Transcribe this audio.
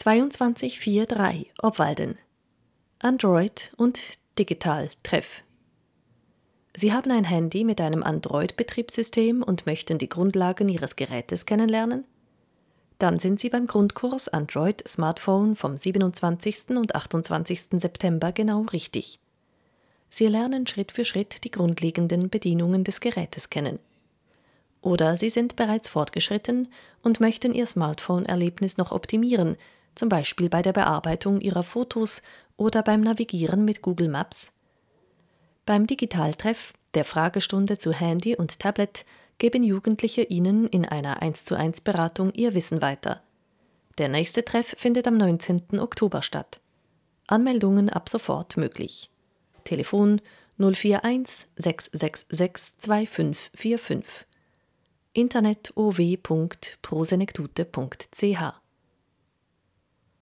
2243 Obwalden. Android und Digital-Treff. Sie haben ein Handy mit einem Android-Betriebssystem und möchten die Grundlagen Ihres Gerätes kennenlernen? Dann sind Sie beim Grundkurs Android Smartphone vom 27. und 28. September genau richtig. Sie lernen Schritt für Schritt die grundlegenden Bedienungen des Gerätes kennen. Oder Sie sind bereits fortgeschritten und möchten Ihr Smartphone-Erlebnis noch optimieren, zum Beispiel bei der Bearbeitung Ihrer Fotos oder beim Navigieren mit Google Maps. Beim Digitaltreff, der Fragestunde zu Handy und Tablet, geben Jugendliche Ihnen in einer 1:1 Beratung ihr Wissen weiter. Der nächste Treff findet am 19. Oktober statt. Anmeldungen ab sofort möglich. Telefon 041 666 2545. Internet ow.prosenektute.ch